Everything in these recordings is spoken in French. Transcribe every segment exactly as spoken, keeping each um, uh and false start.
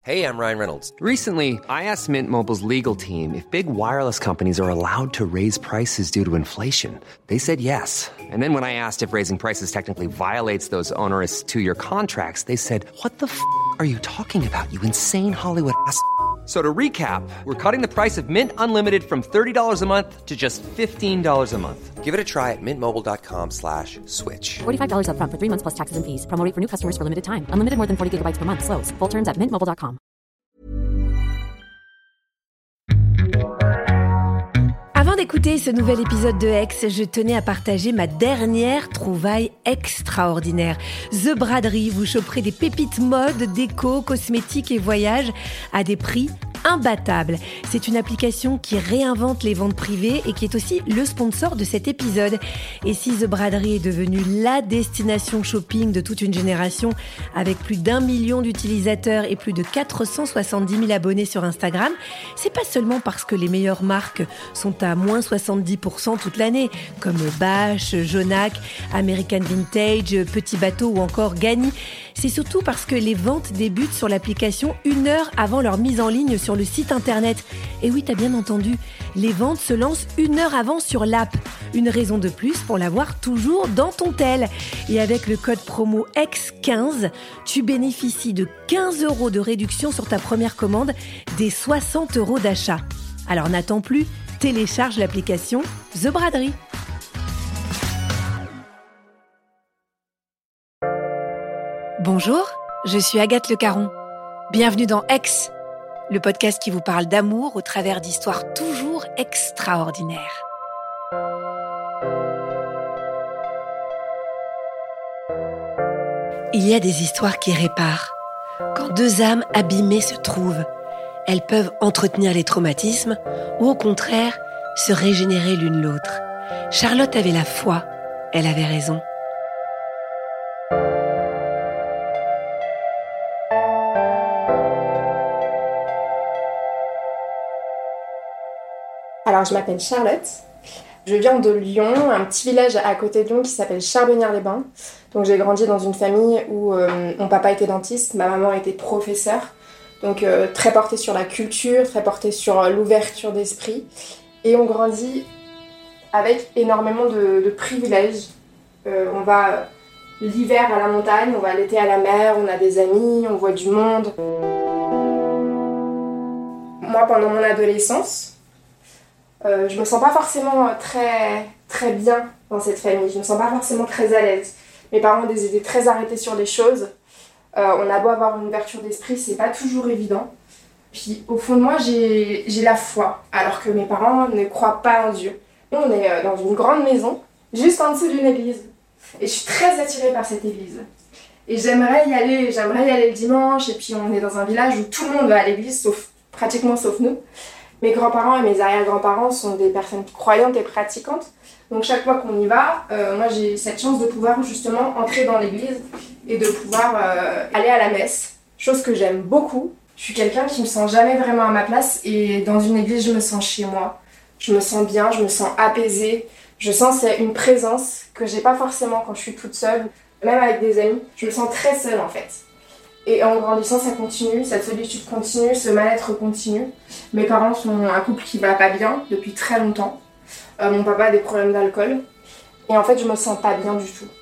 Hey, I'm Ryan Reynolds. Recently, I asked Mint Mobile's legal team if big wireless companies are allowed to raise prices due to inflation. They said yes. And then when I asked if raising prices technically violates those onerous two-year contracts, they said, what the f*** are you talking about, you insane Hollywood ass f- So to recap, we're cutting the price of Mint Unlimited from thirty dollars a month to just fifteen dollars a month. Give it a try at mintmobile.com slash switch. forty-five dollars up front for three months plus taxes and fees. Promo rate for new customers for limited time. Unlimited more than forty gigabytes per month. Slows full terms at mint mobile dot com. Avant d'écouter ce nouvel épisode de Ex, je tenais à partager ma dernière trouvaille extraordinaire. The Braderie, vous choperez des pépites mode, déco, cosmétiques et voyages à des prix imbattables. C'est une application qui réinvente les ventes privées et qui est aussi le sponsor de cet épisode. Et si The Braderie est devenue la destination shopping de toute une génération, avec plus d'un million d'utilisateurs et plus de quatre cent soixante-dix mille abonnés sur Instagram, c'est pas seulement parce que les meilleures marques sont à moins soixante-dix pour cent toute l'année, comme Bache, Jonac, American Vintage, Petit Bateau ou encore Gagny. C'est surtout parce que les ventes débutent sur l'application une heure avant leur mise en ligne sur le site internet. Et oui, t'as bien entendu, les ventes se lancent une heure avant sur l'app. Une raison de plus pour l'avoir toujours dans ton tel. Et avec le code promo Ex quinze, tu bénéficies de quinze euros de réduction sur ta première commande, des soixante euros d'achat. Alors n'attends plus, télécharge l'application The Braderie. Bonjour, je suis Agathe Le Caron. Bienvenue dans Ex, le podcast qui vous parle d'amour au travers d'histoires toujours extraordinaires. Il y a des histoires qui réparent. Quand deux âmes abîmées se trouvent, elles peuvent entretenir les traumatismes ou au contraire se régénérer l'une l'autre. Charlotte avait la foi, elle avait raison. Alors, je m'appelle Charlotte. Je viens de Lyon, un petit village à côté de Lyon qui s'appelle Charbonnières-les-Bains. Donc, j'ai grandi dans une famille où euh, mon papa était dentiste, ma maman était professeure. Donc, euh, très portée sur la culture, très portée sur euh, l'ouverture d'esprit. Et on grandit avec énormément de, de privilèges. Euh, on va euh, l'hiver à la montagne, on va l'été à la mer, on a des amis, on voit du monde. Moi, pendant mon adolescence, Euh, je me sens pas forcément très, très bien dans cette famille, je me sens pas forcément très à l'aise. Mes parents ont des idées très arrêtées sur les choses, euh, on a beau avoir une ouverture d'esprit, c'est pas toujours évident. Puis au fond de moi, j'ai, j'ai la foi, alors que mes parents ne croient pas en Dieu. On est dans une grande maison, juste en dessous d'une église, et je suis très attirée par cette église. Et j'aimerais y aller, j'aimerais y aller le dimanche, et puis on est dans un village où tout le monde va à l'église, sauf, pratiquement sauf nous. Mes grands-parents et mes arrière-grands-parents sont des personnes croyantes et pratiquantes. Donc chaque fois qu'on y va, euh, moi j'ai cette chance de pouvoir justement entrer dans l'église et de pouvoir euh, aller à la messe. Chose que j'aime beaucoup. Je suis quelqu'un qui me sent jamais vraiment à ma place et dans une église je me sens chez moi. Je me sens bien, je me sens apaisée. Je sens c'est une présence que j'ai pas forcément quand je suis toute seule. Même avec des amis, je me sens très seule en fait. Et en grandissant, ça continue, cette solitude continue, ce mal-être continue. Mes parents sont un couple qui va pas bien depuis très longtemps. Euh, mon papa a des problèmes d'alcool. Et en fait, je me sens pas bien du tout.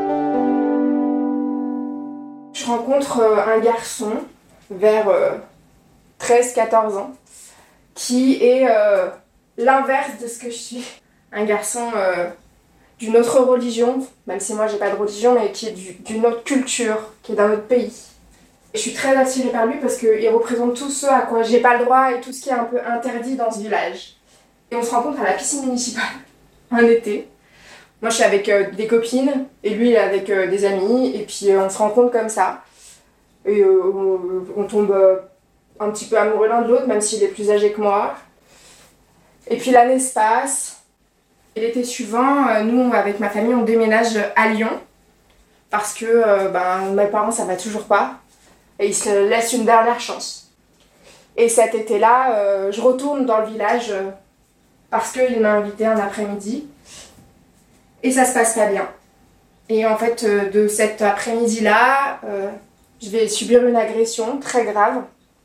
Je rencontre un garçon vers euh, treize quatorze ans qui est euh, l'inverse de ce que je suis. Un garçon euh, d'une autre religion, même si moi j'ai pas de religion, mais qui est du, d'une autre culture, qui est d'un autre pays. Je suis très attirée par lui parce qu'il représente tout ce à quoi j'ai pas le droit et tout ce qui est un peu interdit dans ce village. Et on se rencontre à la piscine municipale, un été. Moi je suis avec euh, des copines et lui il est avec euh, des amis et puis euh, on se rencontre comme ça. Et euh, on, on tombe euh, un petit peu amoureux l'un de l'autre même s'il est plus âgé que moi. Et puis l'année se passe. Et l'été suivant, euh, nous avec ma famille on déménage à Lyon parce que euh, ben, mes parents ça va toujours pas. Et il se laisse une dernière chance. Et cet été-là, euh, je retourne dans le village euh, parce qu'il m'a invité un après-midi. Et ça se passe pas bien. Et en fait, euh, de cet après-midi-là, euh, je vais subir une agression très grave.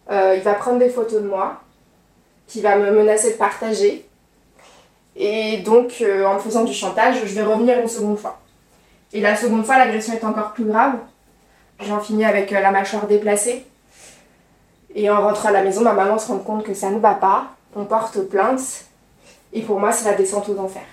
Euh, il va prendre des photos de moi, qu'il va me menacer de partager. Et donc, euh, en me faisant du chantage, je vais revenir une seconde fois. Et la seconde fois, l'agression est encore plus grave. J'en finis avec euh, la mâchoire déplacée. Et en rentrant à la maison, ma maman se rend compte que ça ne va pas. On porte plainte. Et pour moi, c'est la descente aux enfers.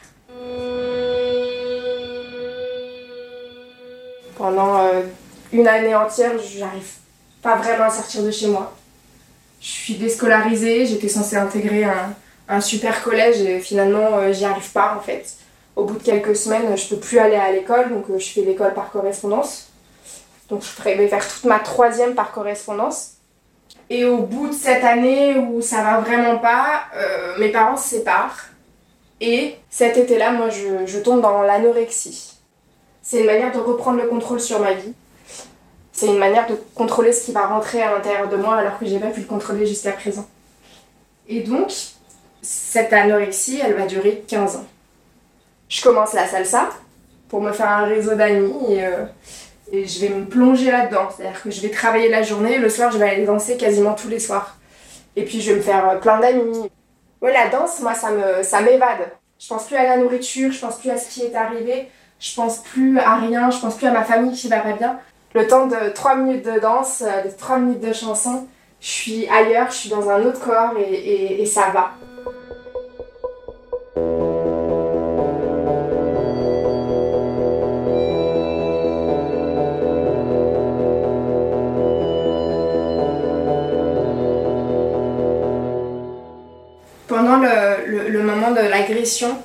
Pendant euh, une année entière, j'arrive pas vraiment à sortir de chez moi. Je suis déscolarisée, j'étais censée intégrer un, un super collège et finalement euh, j'y arrive pas en fait. Au bout de quelques semaines, je peux plus aller à l'école, donc euh, je fais l'école par correspondance. Donc je vais faire toute ma troisième par correspondance. Et au bout de cette année où ça va vraiment pas, euh, mes parents se séparent. Et cet été-là, moi je, je tombe dans l'anorexie. C'est une manière de reprendre le contrôle sur ma vie. C'est une manière de contrôler ce qui va rentrer à l'intérieur de moi alors que j'ai pas pu le contrôler jusqu'à présent. Et donc, cette anorexie, elle va durer quinze ans. Je commence la salsa pour me faire un réseau d'amis et, euh, et je vais me plonger là-dedans. C'est-à-dire que je vais travailler la journée et le soir, je vais aller danser quasiment tous les soirs. Et puis, je vais me faire plein d'amis. Ouais, la danse, moi, ça me, ça m'évade. Je pense plus à la nourriture, je pense plus à ce qui est arrivé, je pense plus à rien, je pense plus à ma famille qui va pas bien. Le temps de trois minutes de danse, de trois minutes de chanson, je suis ailleurs, je suis dans un autre corps et, et, et ça va. Pendant le, le, le moment de l'agression,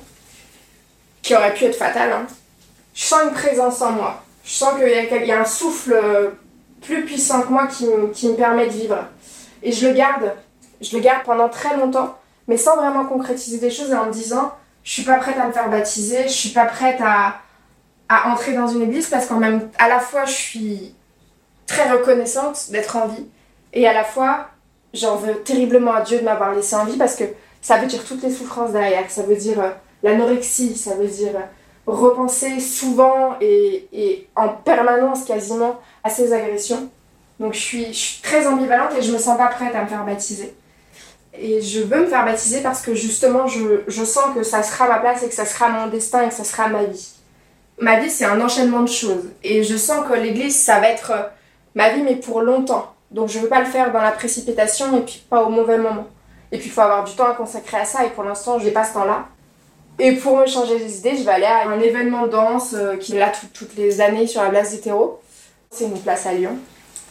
qui aurait pu être fatal, hein, je sens une présence en moi. Je sens qu'il y a, il y a un souffle plus puissant que moi qui, qui me permet de vivre. Et je le garde. Je le garde pendant très longtemps, mais sans vraiment concrétiser des choses et en me disant je suis pas prête à me faire baptiser, je suis pas prête à, à entrer dans une église parce qu'en même à la fois je suis très reconnaissante d'être en vie et à la fois j'en veux terriblement à Dieu de m'avoir laissé en vie parce que ça veut dire toutes les souffrances derrière. Ça veut dire euh, l'anorexie, ça veut dire euh, repenser souvent et, et en permanence quasiment à ces agressions. Donc je suis, je suis très ambivalente et je me sens pas prête à me faire baptiser. Et je veux me faire baptiser parce que justement je, je sens que ça sera ma place et que ça sera mon destin et que ça sera ma vie. Ma vie c'est un enchaînement de choses et je sens que l'église ça va être ma vie mais pour longtemps. Donc je veux pas le faire dans la précipitation et puis pas au mauvais moment. Et puis il faut avoir du temps à consacrer à ça et pour l'instant j'ai pas ce temps-là. Et pour me changer les idées, je vais aller à un événement de danse euh, qui est là tout, toutes les années sur la place des terreaux. C'est une place à Lyon.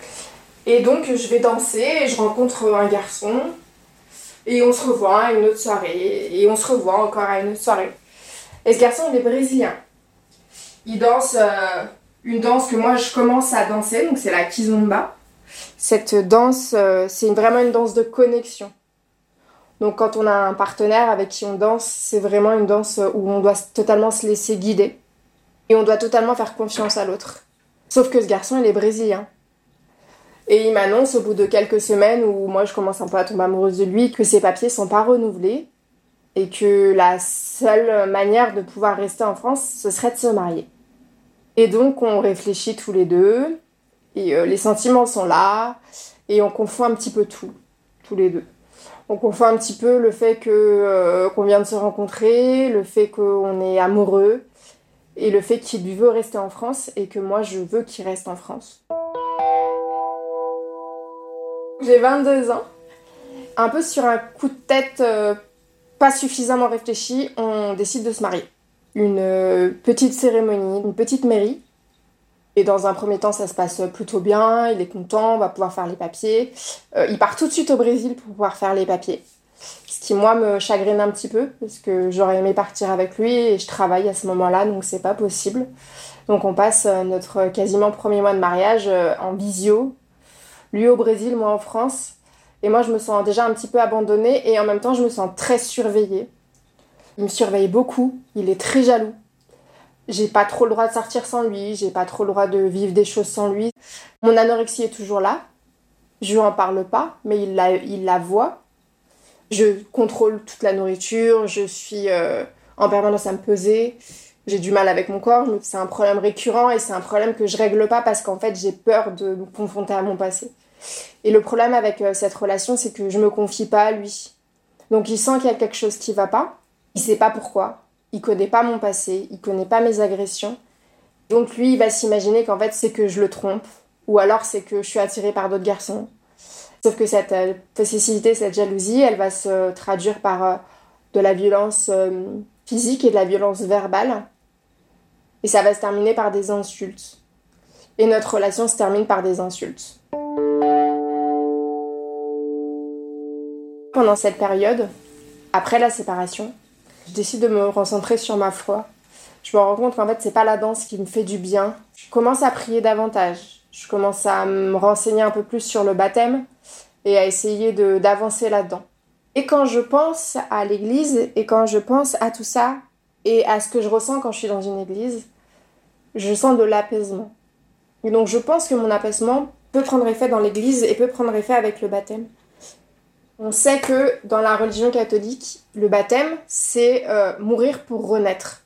Et donc je vais danser et je rencontre un garçon. Et on se revoit à une autre soirée. Et on se revoit encore à une autre soirée. Et ce garçon, il est brésilien. Il danse euh, une danse que moi je commence à danser, donc c'est la kizomba. Cette danse, euh, c'est vraiment une danse de connexion. Donc quand on a un partenaire avec qui on danse, c'est vraiment une danse où on doit totalement se laisser guider. Et on doit totalement faire confiance à l'autre. Sauf que ce garçon, il est brésilien. Et il m'annonce au bout de quelques semaines où moi je commence un peu à tomber amoureuse de lui, que ses papiers sont pas renouvelés et que la seule manière de pouvoir rester en France, ce serait de se marier. Et donc on réfléchit tous les deux, et euh, les sentiments sont là, et on confond un petit peu tout, tous les deux. On confond un petit peu le fait que, euh, qu'on vient de se rencontrer, le fait qu'on est amoureux, et le fait qu'il veut rester en France, et que moi je veux qu'il reste en France. J'ai vingt-deux ans. Un peu sur un coup de tête euh, pas suffisamment réfléchi, on décide de se marier. Une euh, petite cérémonie, une petite mairie. Et dans un premier temps, ça se passe plutôt bien, il est content, on va pouvoir faire les papiers. Euh, il part tout de suite au Brésil pour pouvoir faire les papiers. Ce qui, moi, me chagrine un petit peu, parce que j'aurais aimé partir avec lui et je travaille à ce moment-là, donc c'est pas possible. Donc on passe notre quasiment premier mois de mariage en visio. Lui au Brésil, moi en France. Et moi, je me sens déjà un petit peu abandonnée et en même temps, je me sens très surveillée. Il me surveille beaucoup, il est très jaloux. J'ai pas trop le droit de sortir sans lui, j'ai pas trop le droit de vivre des choses sans lui. Mon anorexie est toujours là, je lui en parle pas, mais il la, il la voit. Je contrôle toute la nourriture, je suis euh, en permanence à me peser. J'ai du mal avec mon corps, c'est un problème récurrent et c'est un problème que je règle pas parce qu'en fait j'ai peur de me confronter à mon passé. Et le problème avec euh, cette relation, c'est que je me confie pas à lui. Donc il sent qu'il y a quelque chose qui va pas. Il sait pas pourquoi. Il connaît pas mon passé. Il connaît pas mes agressions. Donc lui, il va s'imaginer qu'en fait, c'est que je le trompe. Ou alors, c'est que je suis attirée par d'autres garçons. Sauf que cette euh, possessivité, cette jalousie, elle va se traduire par euh, de la violence euh, physique et de la violence verbale. Et ça va se terminer par des insultes. Et notre relation se termine par des insultes. Pendant cette période, après la séparation, je décide de me recentrer sur ma foi. Je me rends compte qu'en fait, c'est pas la danse qui me fait du bien. Je commence à prier davantage. Je commence à me renseigner un peu plus sur le baptême et à essayer de, d'avancer là-dedans. Et quand je pense à l'église et quand je pense à tout ça et à ce que je ressens quand je suis dans une église, je sens de l'apaisement. Et donc je pense que mon apaisement peut prendre effet dans l'église et peut prendre effet avec le baptême. On sait que dans la religion catholique, le baptême, c'est euh, mourir pour renaître.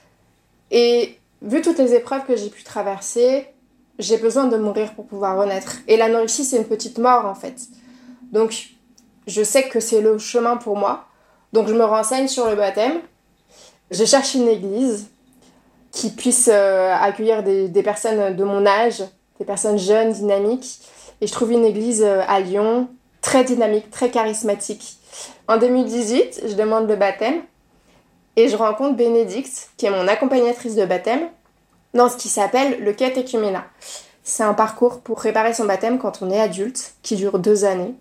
Et vu toutes les épreuves que j'ai pu traverser, j'ai besoin de mourir pour pouvoir renaître. Et l'anorexie, c'est une petite mort, en fait. Donc, je sais que c'est le chemin pour moi. Donc, je me renseigne sur le baptême. Je cherche une église qui puisse euh, accueillir des, des personnes de mon âge, des personnes jeunes, dynamiques. Et je trouve une église euh, à Lyon, très dynamique, très charismatique. En deux mille dix-huit, je demande le baptême. Et je rencontre Bénédicte, qui est mon accompagnatrice de baptême, dans ce qui s'appelle le catéchuménat. C'est un parcours pour préparer son baptême quand on est adulte, qui dure deux années.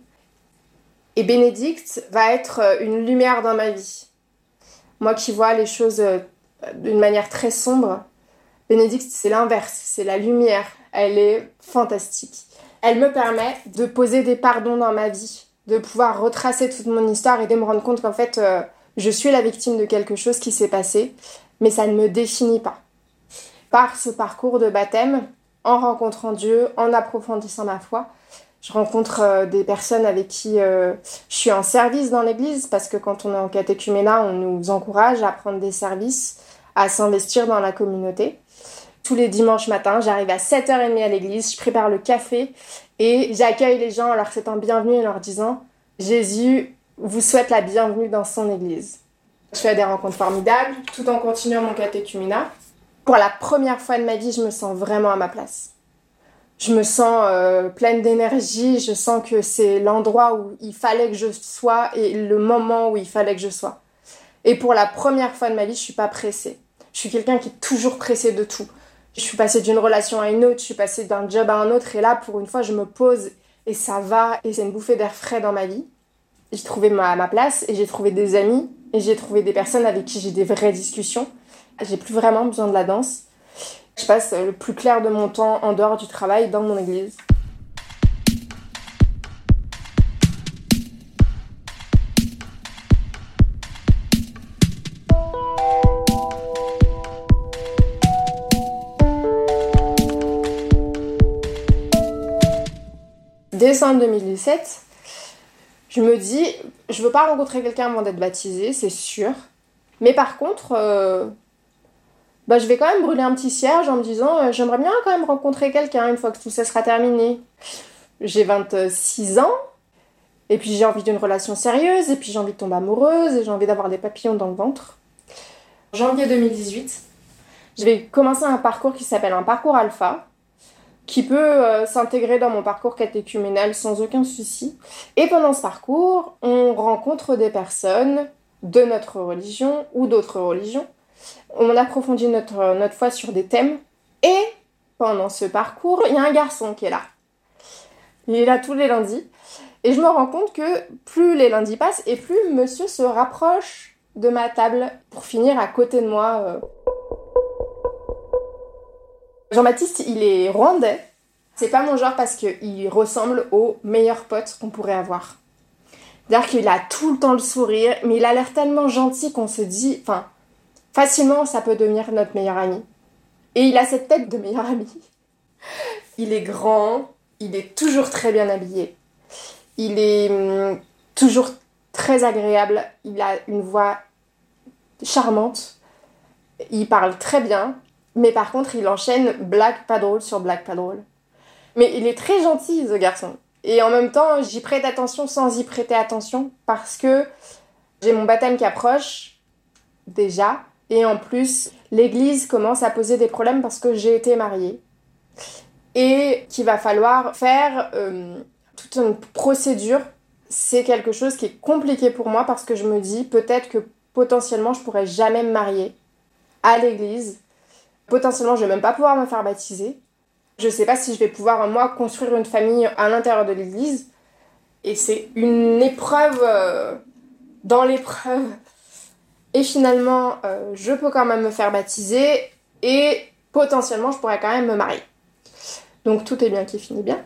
Et Bénédicte va être une lumière dans ma vie. Moi qui vois les choses d'une manière très sombre, Bénédicte, c'est l'inverse, c'est la lumière. Elle est fantastique. Elle me permet de poser des pardons dans ma vie, de pouvoir retracer toute mon histoire et de me rendre compte qu'en fait, euh, je suis la victime de quelque chose qui s'est passé, mais ça ne me définit pas. Par ce parcours de baptême, en rencontrant Dieu, en approfondissant ma foi, je rencontre euh, des personnes avec qui euh, je suis en service dans l'église, parce que quand on est en catéchuménat, on nous encourage à prendre des services, à s'investir dans la communauté. Tous les dimanches matins, j'arrive à sept heures trente à l'église, je prépare le café et j'accueille les gens en leur souhaitant bienvenue et leur disant « Jésus vous souhaite la bienvenue dans son église ». Je fais des rencontres formidables, tout en continuant mon catéchuménat. Pour la première fois de ma vie, je me sens vraiment à ma place. Je me sens euh, pleine d'énergie, je sens que c'est l'endroit où il fallait que je sois et le moment où il fallait que je sois. Et pour la première fois de ma vie, je suis pas pressée. Je suis quelqu'un qui est toujours pressé de tout. Je suis passée d'une relation à une autre, je suis passée d'un job à un autre, et là, pour une fois, je me pose et ça va, et c'est une bouffée d'air frais dans ma vie. J'ai trouvé ma, ma place, et j'ai trouvé des amis, et j'ai trouvé des personnes avec qui j'ai des vraies discussions. J'ai plus vraiment besoin de la danse. Je passe le plus clair de mon temps en dehors du travail, dans mon église. Décembre deux mille dix-sept, je me dis, je veux pas rencontrer quelqu'un avant d'être baptisée, c'est sûr. Mais par contre, euh, bah, je vais quand même brûler un petit cierge en me disant, euh, j'aimerais bien quand même rencontrer quelqu'un une fois que tout ça sera terminé. J'ai vingt-six ans, et puis j'ai envie d'une relation sérieuse, et puis j'ai envie de tomber amoureuse, et j'ai envie d'avoir des papillons dans le ventre. Janvier deux mille dix-huit, je vais commencer un parcours qui s'appelle un parcours alpha, qui peut euh, s'intégrer dans mon parcours catéchuménal sans aucun souci. Et pendant ce parcours, on rencontre des personnes de notre religion ou d'autres religions. On approfondit notre, notre foi sur des thèmes. Et pendant ce parcours, il y a un garçon qui est là. Il est là tous les lundis. Et je me rends compte que plus les lundis passent et plus monsieur se rapproche de ma table pour finir à côté de moi. Euh... Jean-Baptiste, il est rwandais. C'est pas mon genre parce qu'il ressemble au meilleur pote qu'on pourrait avoir. C'est-à-dire qu'il a tout le temps le sourire, mais il a l'air tellement gentil qu'on se dit... Enfin, facilement, ça peut devenir notre meilleur ami. Et il a cette tête de meilleur ami. Il est grand, il est toujours très bien habillé. Il est hum, toujours très agréable. Il a une voix charmante. Il parle très bien. Mais par contre, il enchaîne blague pas drôle sur blague pas drôle. Mais il est très gentil, ce garçon. Et en même temps, j'y prête attention sans y prêter attention parce que j'ai mon baptême qui approche, déjà. Et en plus, l'église commence à poser des problèmes parce que j'ai été mariée. Et qu'il va falloir faire euh, toute une procédure. C'est quelque chose qui est compliqué pour moi parce que je me dis peut-être que potentiellement je pourrais jamais me marier à l'église. Potentiellement, je vais même pas pouvoir me faire baptiser. Je sais pas si je vais pouvoir, moi, construire une famille à l'intérieur de l'église. Et c'est une épreuve euh, dans l'épreuve. Et finalement, euh, je peux quand même me faire baptiser et potentiellement, je pourrais quand même me marier. Donc tout est bien qui finit bien.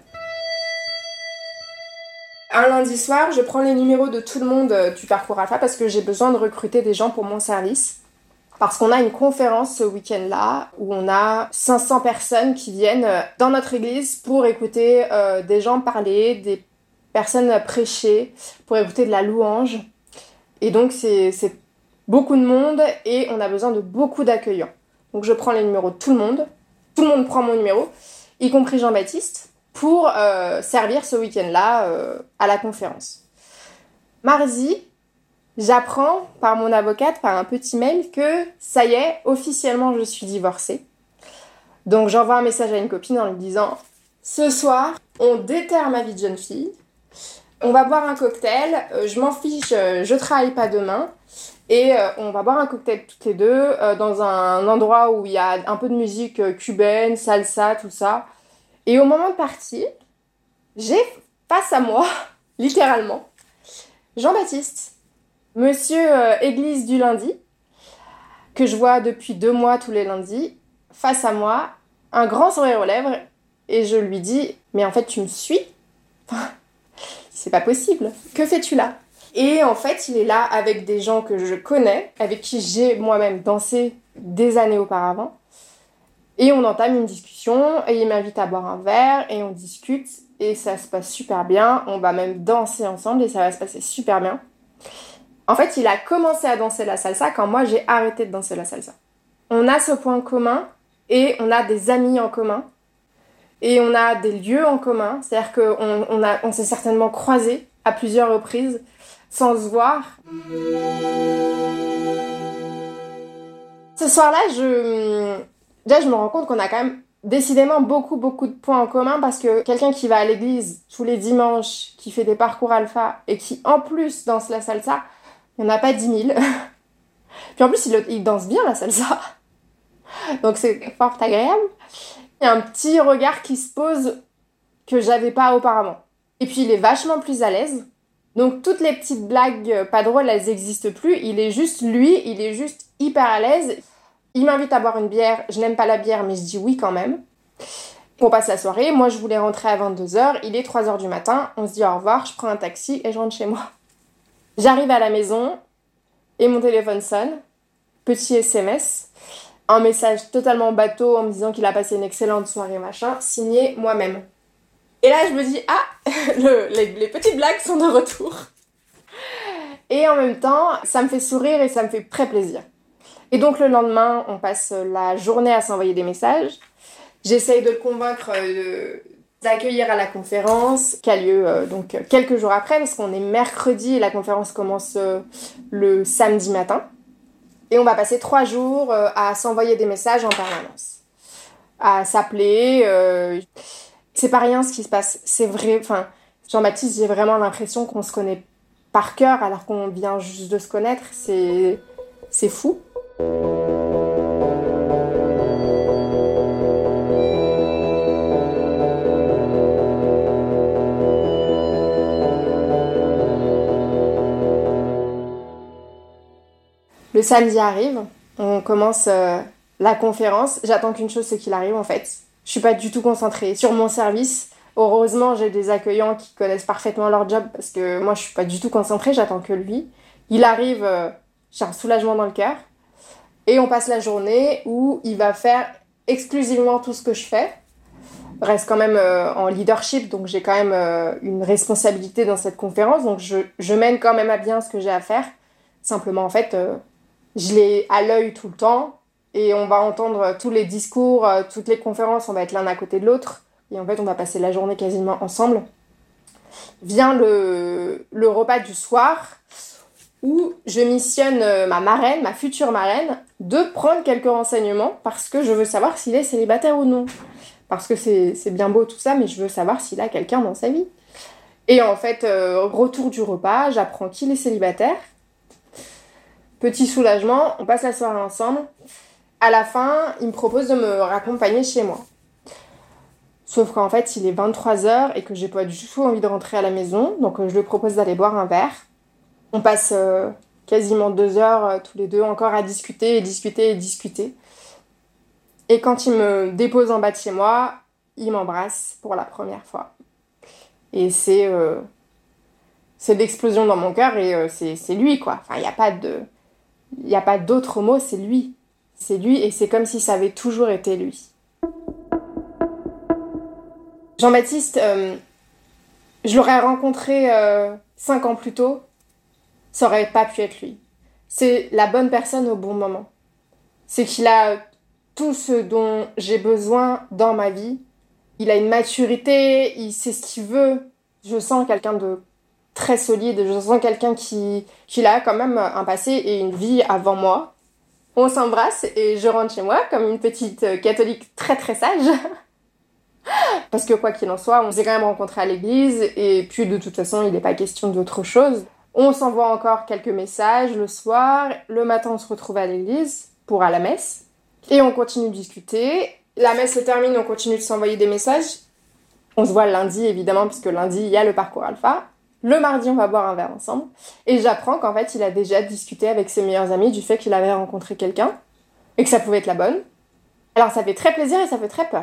Un lundi soir, je prends les numéros de tout le monde euh, du Parcours Alpha parce que j'ai besoin de recruter des gens pour mon service. Parce qu'on a une conférence ce week-end-là où on a cinq cents personnes qui viennent dans notre église pour écouter euh, des gens parler, des personnes prêcher, pour écouter de la louange. Et donc c'est, c'est beaucoup de monde et on a besoin de beaucoup d'accueillants. Donc je prends les numéros de tout le monde, tout le monde prend mon numéro, y compris Jean-Baptiste, pour euh, servir ce week-end-là euh, à la conférence. Mardi, j'apprends par mon avocate, par un petit mail, que ça y est, officiellement je suis divorcée. Donc j'envoie un message à une copine en lui disant « Ce soir, on déterre ma vie de jeune fille, on va boire un cocktail, euh, je m'en fiche, euh, je travaille pas demain, et euh, on va boire un cocktail toutes les deux euh, dans un endroit où il y a un peu de musique euh, cubaine, salsa, tout ça. » Et au moment de partir, j'ai face à moi, littéralement, Jean-Baptiste, monsieur euh, église du lundi, que je vois depuis deux mois tous les lundis, face à moi, un grand sourire aux lèvres, et je lui dis « Mais en fait, tu me suis ? C'est pas possible. Que fais-tu là ?» Et en fait, il est là avec des gens que je connais, avec qui j'ai moi-même dansé des années auparavant. Et on entame une discussion, et il m'invite à boire un verre, et on discute, et ça se passe super bien. On va même danser ensemble, et ça va se passer super bien. En fait, il a commencé à danser la salsa quand moi, j'ai arrêté de danser la salsa. On a ce point commun, et on a des amis en commun, et on a des lieux en commun. C'est-à-dire qu'on on a, on s'est certainement croisés à plusieurs reprises, sans se voir. Ce soir-là, je... Déjà, je me rends compte qu'on a quand même décidément beaucoup, beaucoup de points en commun parce que quelqu'un qui va à l'église tous les dimanches, qui fait des parcours alpha et qui, en plus, danse la salsa, il n'y en a pas dix mille. Puis en plus, il, il danse bien la salsa. Donc c'est fort agréable. Il y a un petit regard qui se pose que j'avais pas auparavant. Et puis, il est vachement plus à l'aise. Donc toutes les petites blagues pas drôles, elles n'existent plus. Il est juste lui, il est juste hyper à l'aise. Il m'invite à boire une bière, je n'aime pas la bière, mais je dis oui quand même. On passe la soirée, moi je voulais rentrer à vingt-deux heures, il est trois heures du matin, on se dit au revoir, je prends un taxi et je rentre chez moi. J'arrive à la maison et mon téléphone sonne, petit S M S, un message totalement bateau en me disant qu'il a passé une excellente soirée machin, signé moi-même. Et là je me dis, ah, le, les, les petites blagues sont de retour. Et en même temps, ça me fait sourire et ça me fait très plaisir. Et donc le lendemain, on passe la journée à s'envoyer des messages. J'essaye de le convaincre de, d'accueillir à la conférence qui a lieu euh, donc quelques jours après parce qu'on est mercredi et la conférence commence euh, le samedi matin. Et on va passer trois jours euh, à s'envoyer des messages en permanence, à s'appeler. Euh... C'est pas rien ce qui se passe. C'est vrai. Enfin, Jean-Baptiste, j'ai vraiment l'impression qu'on se connaît par cœur alors qu'on vient juste de se connaître. C'est, c'est fou. Le samedi arrive, on commence euh, la conférence. J'attends qu'une chose, c'est qu'il arrive en fait. Je suis pas du tout concentrée sur mon service. Heureusement, j'ai des accueillants qui connaissent parfaitement leur job parce que moi, je suis pas du tout concentrée. J'attends que lui. Il arrive, euh, j'ai un soulagement dans le cœur. Et on passe la journée où il va faire exclusivement tout ce que je fais. Je reste quand même euh, en leadership, donc j'ai quand même euh, une responsabilité dans cette conférence. Donc je, je mène quand même à bien ce que j'ai à faire. Simplement, en fait, euh, je l'ai à l'œil tout le temps. Et on va entendre tous les discours, euh, toutes les conférences, on va être l'un à côté de l'autre. Et en fait, on va passer la journée quasiment ensemble. vient le, le repas du soir où je missionne ma marraine, ma future marraine, de prendre quelques renseignements parce que je veux savoir s'il est célibataire ou non. Parce que c'est, c'est bien beau tout ça, mais je veux savoir s'il a quelqu'un dans sa vie. Et en fait, euh, retour du repas, j'apprends qu'il est célibataire. Petit soulagement, on passe la soirée ensemble. À la fin, il me propose de me raccompagner chez moi. Sauf qu'en fait, il est vingt-trois heures et que j'ai pas du tout envie de rentrer à la maison. Donc je lui propose d'aller boire un verre. On passe euh, quasiment deux heures euh, tous les deux encore à discuter et discuter et discuter. Et quand il me dépose en bas de chez moi, il m'embrasse pour la première fois. Et c'est, euh, c'est l'explosion dans mon cœur et euh, c'est, c'est lui, quoi. Enfin, il n'y a pas de, il n'y a pas d'autre mot, c'est lui. C'est lui et c'est comme si ça avait toujours été lui. Jean-Baptiste, euh, je l'aurais rencontré euh, cinq ans plus tôt, ça aurait pas pu être lui. C'est la bonne personne au bon moment. C'est qu'il a tout ce dont j'ai besoin dans ma vie. Il a une maturité, il sait ce qu'il veut. Je sens quelqu'un de très solide, je sens quelqu'un qui, qui a quand même un passé et une vie avant moi. On s'embrasse et je rentre chez moi comme une petite catholique très très sage. Parce que quoi qu'il en soit, on s'est quand même rencontrés à l'église et puis de toute façon, il n'est pas question d'autre chose. On s'envoie encore quelques messages le soir. Le matin, on se retrouve à l'église pour à la messe. Et on continue de discuter. La messe se termine, on continue de s'envoyer des messages. On se voit lundi, évidemment, parce que lundi, il y a le parcours alpha. Le mardi, on va boire un verre ensemble. Et j'apprends qu'en fait, il a déjà discuté avec ses meilleurs amis du fait qu'il avait rencontré quelqu'un et que ça pouvait être la bonne. Alors, ça fait très plaisir et ça fait très peur.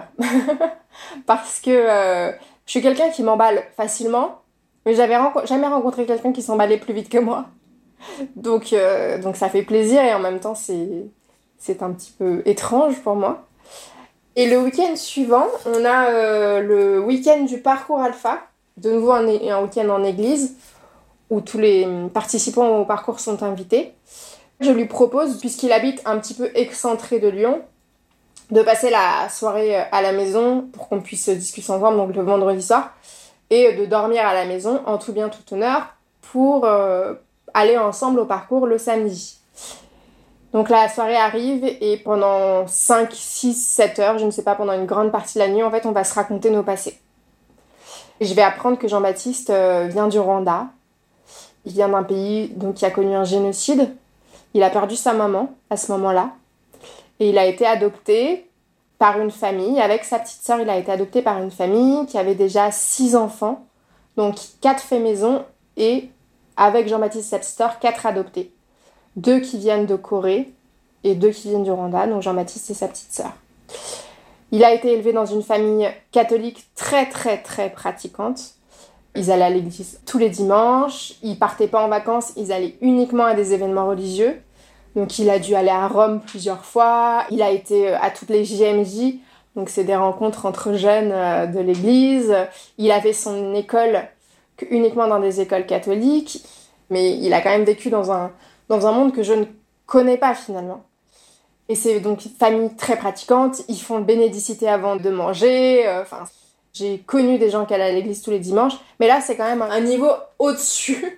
Parce que euh, je suis quelqu'un qui m'emballe facilement. Mais j'avais renco- jamais rencontré quelqu'un qui s'emballait plus vite que moi. Donc, euh, donc ça fait plaisir et en même temps, c'est, c'est un petit peu étrange pour moi. Et le week-end suivant, on a euh, le week-end du parcours alpha. De nouveau un, un week-end en église où tous les participants au parcours sont invités. Je lui propose, puisqu'il habite un petit peu excentré de Lyon, de passer la soirée à la maison pour qu'on puisse discuter ensemble, donc le vendredi soir, et de dormir à la maison en tout bien tout honneur pour euh, aller ensemble au parcours le samedi. Donc la soirée arrive et pendant cinq, six, sept heures, je ne sais pas, pendant une grande partie de la nuit, en fait, on va se raconter nos passés. Et je vais apprendre que Jean-Baptiste euh, vient du Rwanda. Il vient d'un pays donc, qui a connu un génocide. Il a perdu sa maman à ce moment-là. Et il a été adopté par une famille. Avec sa petite sœur, il a été adopté par une famille qui avait déjà six enfants. Donc quatre faits maison et avec Jean-Baptiste et sa petite sœur, quatre adoptés. Deux qui viennent de Corée et deux qui viennent du Rwanda, donc Jean-Baptiste et sa petite sœur. Il a été élevé dans une famille catholique très très très pratiquante. Ils allaient à l'église tous les dimanches, ils partaient pas en vacances, ils allaient uniquement à des événements religieux. Donc il a dû aller à Rome plusieurs fois, il a été à toutes les J M J, donc c'est des rencontres entre jeunes de l'église. Il avait son école uniquement dans des écoles catholiques, mais il a quand même vécu dans un, dans un monde que je ne connais pas finalement. Et c'est donc une famille très pratiquante, ils font le bénédicité avant de manger, euh, enfin, j'ai connu des gens qui allaient à l'église tous les dimanches, mais là c'est quand même un niveau au-dessus.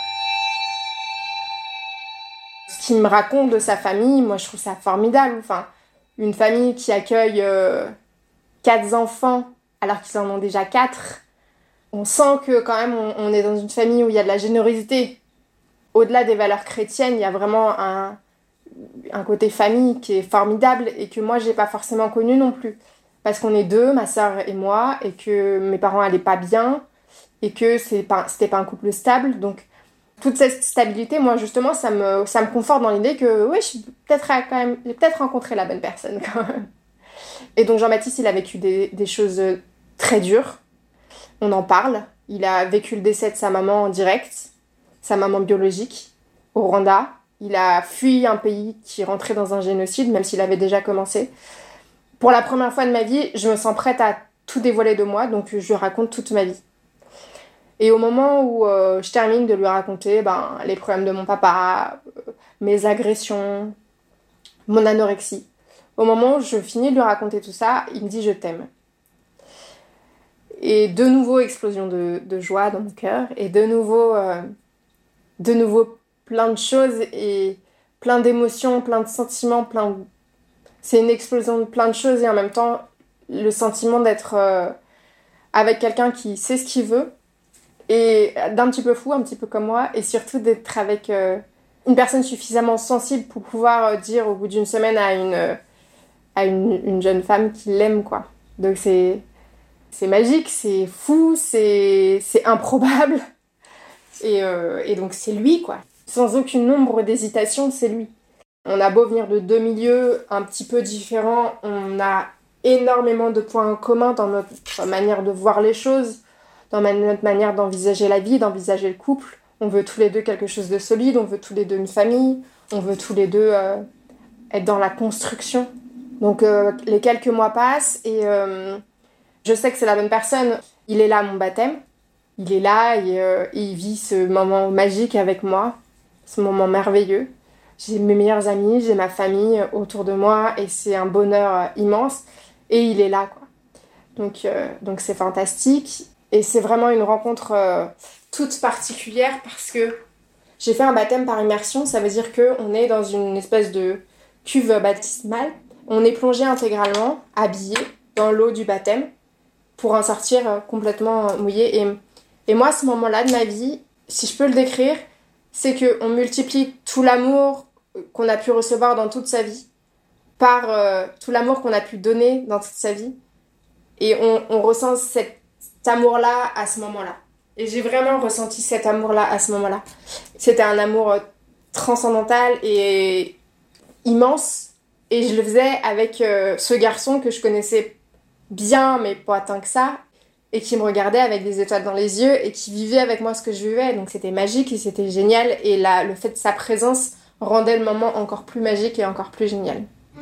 Ce qu'il me raconte de sa famille, moi je trouve ça formidable, enfin, une famille qui accueille euh, quatre enfants alors qu'ils en ont déjà quatre. On sent que quand même on, on est dans une famille où il y a de la générosité. Au-delà des valeurs chrétiennes, il y a vraiment un... un côté famille qui est formidable et que moi j'ai pas forcément connu non plus parce qu'on est deux, ma sœur et moi, et que mes parents allaient pas bien et que c'est pas, c'était pas un couple stable, donc toute cette stabilité, moi justement ça me, ça me conforte dans l'idée que oui, je suis peut-être quand même, j'ai peut-être rencontré la bonne personne quand même. Et donc Jean-Baptiste il a vécu des, des choses très dures, on en parle, il a vécu le décès de sa maman en direct, sa maman biologique au Rwanda. Il a fui un pays qui rentrait dans un génocide, même s'il avait déjà commencé. Pour la première fois de ma vie, je me sens prête à tout dévoiler de moi, donc je lui raconte toute ma vie. Et au moment où euh, je termine de lui raconter ben, les problèmes de mon papa, euh, mes agressions, mon anorexie, au moment où je finis de lui raconter tout ça, il me dit « je t'aime ». Et de nouveau, explosion de, de joie dans mon cœur. Et de nouveau, euh, de nouveau, plein de choses et plein d'émotions, plein de sentiments. Plein de... C'est une explosion de plein de choses et en même temps, le sentiment d'être euh, avec quelqu'un qui sait ce qu'il veut. Et d'un petit peu fou, un petit peu comme moi. Et surtout d'être avec euh, une personne suffisamment sensible pour pouvoir euh, dire au bout d'une semaine à une, euh, à une, une jeune femme qu'il l'aime, quoi. Donc c'est... C'est magique, c'est fou, c'est, c'est improbable. Et, euh, et donc c'est lui, quoi. Sans aucune ombre d'hésitation, c'est lui. On a beau venir de deux milieux un petit peu différents, on a énormément de points communs dans notre manière de voir les choses, dans notre manière d'envisager la vie, d'envisager le couple. On veut tous les deux quelque chose de solide, on veut tous les deux une famille, on veut tous les deux euh, être dans la construction. Donc euh, les quelques mois passent et... Euh, Je sais que c'est la bonne personne. Il est là à mon baptême. Il est là et, euh, et il vit ce moment magique avec moi. Ce moment merveilleux. J'ai mes meilleurs amis, j'ai ma famille autour de moi et c'est un bonheur euh, immense. Et il est là, quoi. Donc, euh, donc c'est fantastique. Et c'est vraiment une rencontre euh, toute particulière parce que j'ai fait un baptême par immersion. Ça veut dire qu'on est dans une espèce de cuve baptismale. On est plongé intégralement, habillé dans l'eau du baptême, pour en sortir complètement mouillé. Et, et moi, à ce moment-là de ma vie, si je peux le décrire, c'est qu'on multiplie tout l'amour qu'on a pu recevoir dans toute sa vie par euh, tout l'amour qu'on a pu donner dans toute sa vie. Et on, on ressent cet amour-là à ce moment-là. Et j'ai vraiment ressenti cet amour-là à ce moment-là. C'était un amour transcendantal et immense. Et je le faisais avec euh, ce garçon que je connaissais bien, mais pas tant que ça, et qui me regardait avec des étoiles dans les yeux et qui vivait avec moi ce que je vivais. Donc c'était magique et c'était génial. Et là, le fait de sa présence rendait le moment encore plus magique et encore plus génial.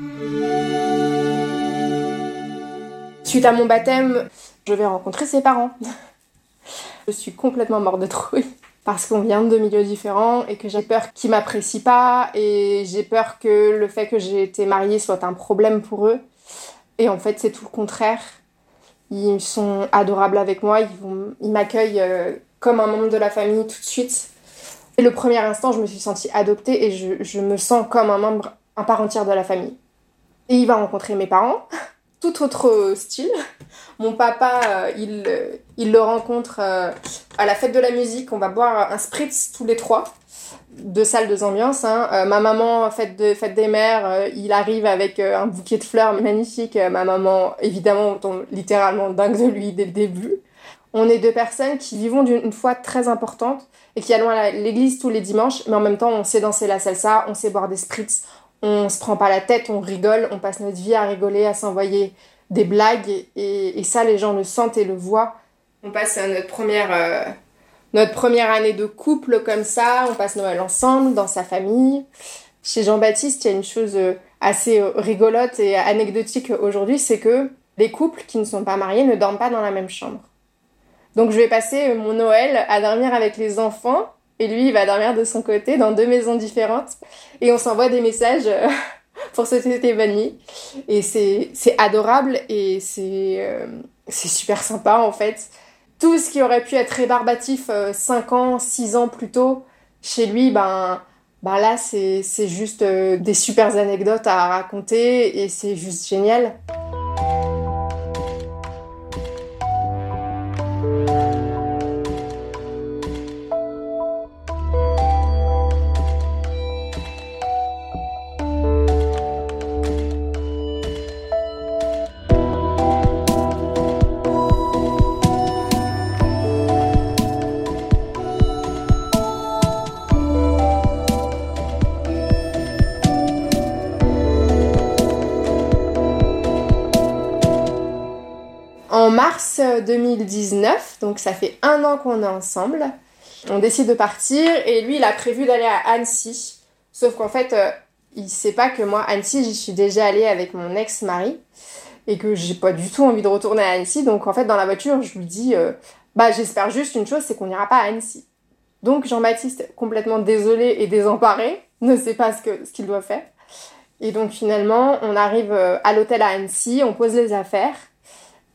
Suite à mon baptême, je vais rencontrer ses parents. Je suis complètement morte de trouille parce qu'on vient de deux milieux différents et que j'ai peur qu'ils m'apprécient pas et j'ai peur que le fait que j'ai été mariée soit un problème pour eux. Et en fait, c'est tout le contraire. Ils sont adorables avec moi, ils, vont, ils m'accueillent euh, comme un membre de la famille tout de suite. Et le premier instant, je me suis sentie adoptée et je, je me sens comme un membre, un part entière de la famille. Et il va rencontrer mes parents, tout autre style. Mon papa, euh, il, euh, il le rencontre euh, à la fête de la musique, on va boire un spritz tous les trois. Deux salles, deux ambiances. Hein. Euh, ma maman, fête, de, fête des mères, euh, il arrive avec euh, un bouquet de fleurs magnifique. Euh, ma maman, évidemment, on tombe littéralement dingue de lui dès le début. On est deux personnes qui vivons d'une foi très importante et qui allons à l'église tous les dimanches, mais en même temps, on sait danser la salsa, on sait boire des spritz, on se prend pas la tête, on rigole, on passe notre vie à rigoler, à s'envoyer des blagues et, et ça, les gens le sentent et le voient. On passe à notre première... Euh, Notre première année de couple comme ça, on passe Noël ensemble, dans sa famille. Chez Jean-Baptiste, il y a une chose assez rigolote et anecdotique aujourd'hui, c'est que les couples qui ne sont pas mariés ne dorment pas dans la même chambre. Donc je vais passer mon Noël à dormir avec les enfants, et lui, il va dormir de son côté dans deux maisons différentes. Et on s'envoie des messages pour se souhaiter bonne nuit. Et c'est, c'est adorable et c'est, euh, c'est super sympa en fait. Tout ce qui aurait pu être rébarbatif euh, cinq ans, six ans plus tôt, chez lui, ben, ben là, c'est, c'est juste euh, des super anecdotes à raconter et c'est juste génial. En mars deux mille dix-neuf, donc ça fait un an qu'on est ensemble, on décide de partir et lui il a prévu d'aller à Annecy. Sauf qu'en fait, euh, il sait pas que moi, Annecy, j'y suis déjà allée avec mon ex-mari et que j'ai pas du tout envie de retourner à Annecy. Donc en fait, dans la voiture, je lui dis euh, bah j'espère juste une chose, c'est qu'on n'ira pas à Annecy. Donc Jean-Baptiste, complètement désolé et désemparé, ne sait pas ce, que, ce qu'il doit faire. Et donc finalement, on arrive à l'hôtel à Annecy, on pose les affaires.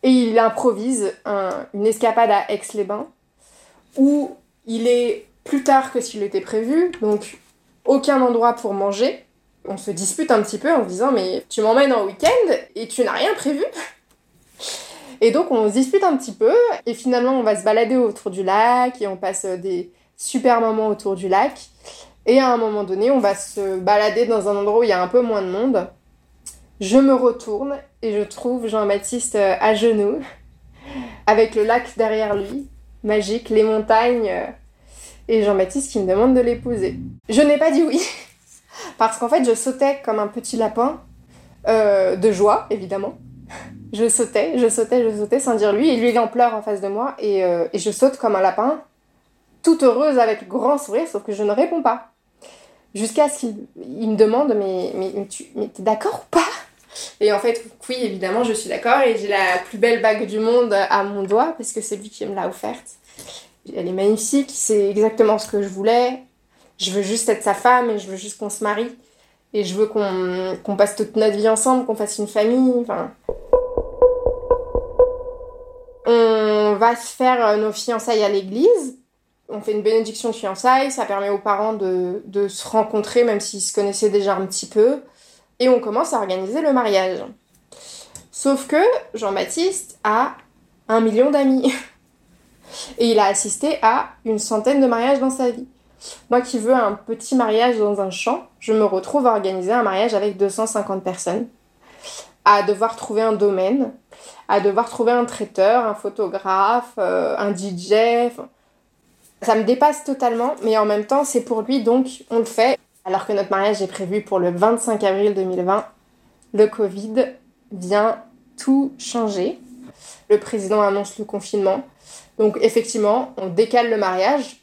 Et il improvise un, une escapade à Aix-les-Bains où il est plus tard que ce qu'il était prévu, donc aucun endroit pour manger. On se dispute un petit peu en se disant « mais tu m'emmènes en week-end et tu n'as rien prévu ?» Et donc on se dispute un petit peu et finalement on va se balader autour du lac et on passe des super moments autour du lac. Et à un moment donné, on va se balader dans un endroit où il y a un peu moins de monde. Je me retourne et je trouve Jean-Baptiste à genoux, avec le lac derrière lui, magique, les montagnes, et Jean-Baptiste qui me demande de l'épouser. Je n'ai pas dit oui, parce qu'en fait je sautais comme un petit lapin, euh, de joie évidemment. Je sautais, je sautais, je sautais sans dire lui, et lui il est en pleurs en face de moi, et, euh, et je saute comme un lapin, toute heureuse avec grand sourire, sauf que je ne réponds pas. Jusqu'à ce qu'il il me demande, mais, mais, mais, tu, mais t'es d'accord ou pas ? Et en fait, oui, évidemment, je suis d'accord, et j'ai la plus belle bague du monde à mon doigt, parce que c'est lui qui me l'a offerte. Elle est magnifique, c'est exactement ce que je voulais. Je veux juste être sa femme, et je veux juste qu'on se marie. Et je veux qu'on, qu'on passe toute notre vie ensemble, qu'on fasse une famille, enfin... On va se faire nos fiançailles à l'église. On fait une bénédiction de fiançailles, ça permet aux parents de, de se rencontrer, même s'ils se connaissaient déjà un petit peu. Et on commence à organiser le mariage. Sauf que Jean-Baptiste a un million d'amis. Et il a assisté à une centaine de mariages dans sa vie. Moi qui veux un petit mariage dans un champ, je me retrouve à organiser un mariage avec deux cent cinquante personnes. À devoir trouver un domaine, à devoir trouver un traiteur, un photographe, euh, un D J. Ça me dépasse totalement, mais en même temps, c'est pour lui, donc on le fait. Alors que notre mariage est prévu pour le vingt-cinq avril deux mille vingt, le Covid vient tout changer. Le président annonce le confinement. Donc effectivement, on décale le mariage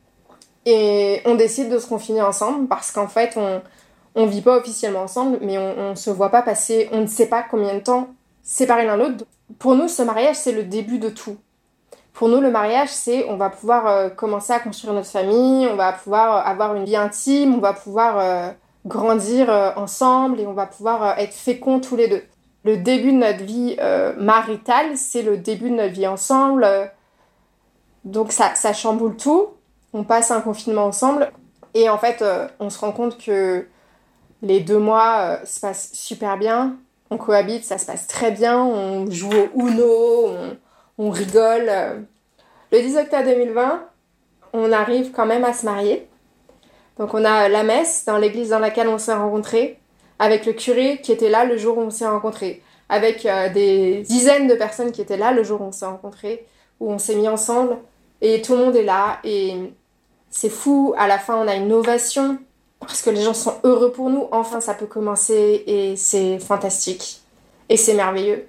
et on décide de se confiner ensemble parce qu'en fait, on on vit pas officiellement ensemble, mais on, on se voit pas passer, on ne sait pas combien de temps séparés l'un l'autre. Pour nous, ce mariage, c'est le début de tout. Pour nous, le mariage, c'est on va pouvoir euh, commencer à construire notre famille, on va pouvoir euh, avoir une vie intime, on va pouvoir euh, grandir euh, ensemble et on va pouvoir euh, être féconds tous les deux. Le début de notre vie euh, maritale, c'est le début de notre vie ensemble. Euh, donc ça, ça chamboule tout. On passe un confinement ensemble et en fait, euh, on se rend compte que les deux mois euh, se passent super bien. On cohabite, ça se passe très bien. On joue au Uno, on... On rigole. Le dix octobre deux mille vingt, on arrive quand même à se marier. Donc on a la messe dans l'église dans laquelle on s'est rencontrés, avec le curé qui était là le jour où on s'est rencontrés, avec euh, des dizaines de personnes qui étaient là le jour où on s'est rencontrés, où on s'est mis ensemble, et tout le monde est là, et c'est fou. À la fin, on a une ovation, parce que les gens sont heureux pour nous. Enfin, ça peut commencer, et c'est fantastique. Et c'est merveilleux.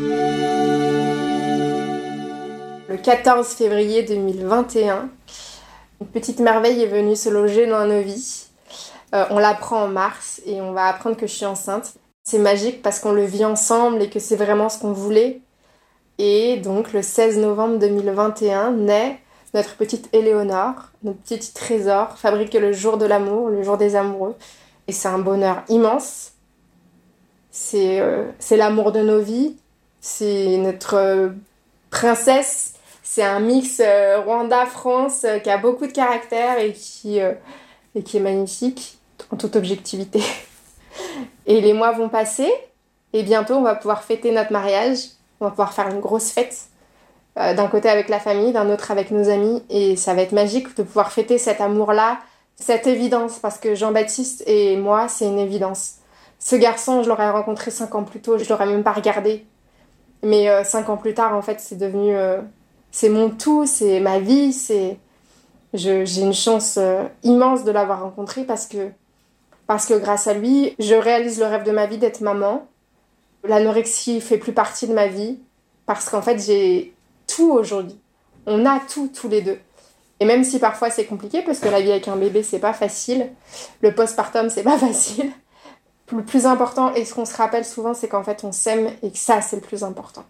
Le quatorze février deux mille vingt et un, une petite merveille est venue se loger dans nos vies. Euh, on l'apprend en mars et on va apprendre que je suis enceinte. C'est magique parce qu'on le vit ensemble et que c'est vraiment ce qu'on voulait. Et donc le seize novembre deux mille vingt et un naît notre petite Éléonore, notre petit trésor, fabriqué le jour de l'amour, le jour des amoureux. Et c'est un bonheur immense. C'est, euh, c'est l'amour de nos vies. C'est notre euh, princesse. C'est un mix euh, Rwanda-France euh, qui a beaucoup de caractère et qui, euh, et qui est magnifique, en toute objectivité. Et les mois vont passer, et bientôt on va pouvoir fêter notre mariage. On va pouvoir faire une grosse fête, euh, d'un côté avec la famille, d'un autre avec nos amis. Et ça va être magique de pouvoir fêter cet amour-là, cette évidence, parce que Jean-Baptiste et moi, c'est une évidence. Ce garçon, je l'aurais rencontré cinq ans plus tôt, je l'aurais même pas regardé. Mais euh, cinq ans plus tard, en fait, c'est devenu... Euh, c'est mon tout, c'est ma vie, c'est... Je, j'ai une chance euh, immense de l'avoir rencontré parce que, parce que grâce à lui, je réalise le rêve de ma vie d'être maman. L'anorexie fait plus partie de ma vie parce qu'en fait, j'ai tout aujourd'hui. On a tout, tous les deux. Et même si parfois c'est compliqué, parce que la vie avec un bébé, c'est pas facile, le postpartum, c'est pas facile, le plus important, et ce qu'on se rappelle souvent, c'est qu'en fait, on s'aime et que ça, c'est le plus important.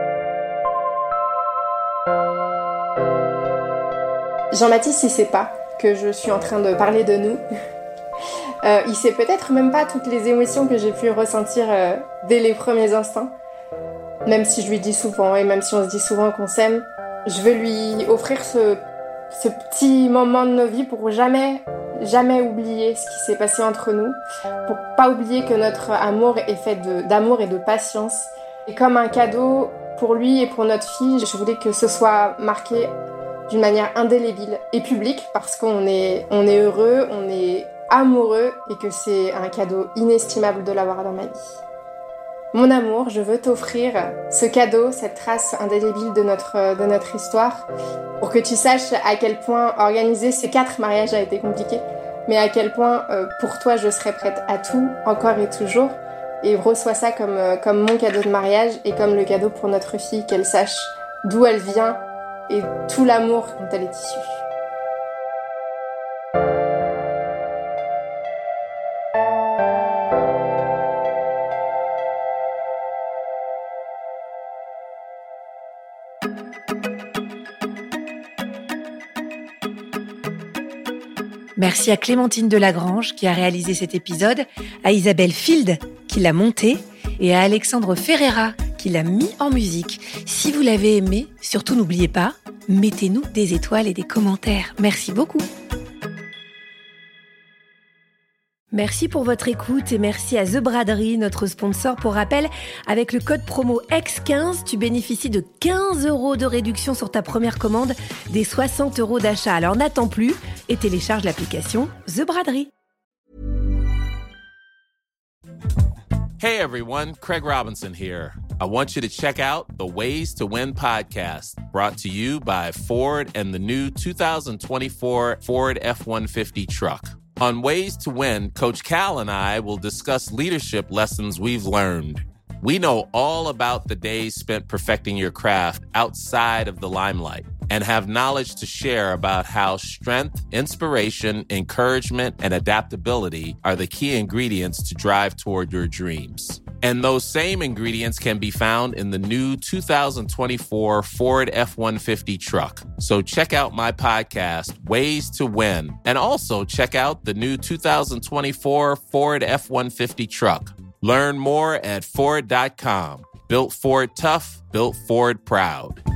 Jean-Baptiste, il sait pas que je suis en train de parler de nous. euh, il sait peut-être même pas toutes les émotions que j'ai pu ressentir euh, dès les premiers instants. Même si je lui dis souvent, et même si on se dit souvent qu'on s'aime, je veux lui offrir ce, ce petit moment de nos vies pour jamais, jamais oublier ce qui s'est passé entre nous, pour pas oublier que notre amour est fait de, d'amour et de patience. Et comme un cadeau pour lui et pour notre fille, je voulais que ce soit marqué d'une manière indélébile et publique, parce qu'on est, on est heureux, on est amoureux, et que c'est un cadeau inestimable de l'avoir dans ma vie. Mon amour, je veux t'offrir ce cadeau, cette trace indélébile de notre, de notre histoire, pour que tu saches à quel point organiser ces quatre mariages a été compliqué, mais à quel point euh, pour toi je serai prête à tout, encore et toujours, et reçois ça comme, euh, comme mon cadeau de mariage et comme le cadeau pour notre fille, qu'elle sache d'où elle vient et tout l'amour dont elle est issue. Merci à Clémentine Delagrange qui a réalisé cet épisode, à Isabelle Field qui l'a monté et à Alexandre Ferreira qui l'a mis en musique. Si vous l'avez aimé, surtout n'oubliez pas, mettez-nous des étoiles et des commentaires. Merci beaucoup. Merci pour votre écoute et merci à The Braderie, notre sponsor. Pour rappel, avec le code promo X quinze, tu bénéficies de quinze euros de réduction sur ta première commande des soixante euros d'achat. Alors n'attends plus et télécharge l'application The Braderie. Hey everyone, Craig Robinson here. I want you to check out the Ways to Win podcast, brought to you by Ford and the new two thousand twenty-four Ford F one fifty truck. On Ways to Win, Coach Cal and I will discuss leadership lessons we've learned. We know all about the days spent perfecting your craft outside of the limelight and have knowledge to share about how strength, inspiration, encouragement, and adaptability are the key ingredients to drive toward your dreams. And those same ingredients can be found in the new two thousand twenty-four Ford F one fifty truck. So check out my podcast, Ways to Win, and also check out the new two thousand twenty-four Ford F one fifty truck. Learn more at Ford dot com. Built Ford tough, built Ford proud.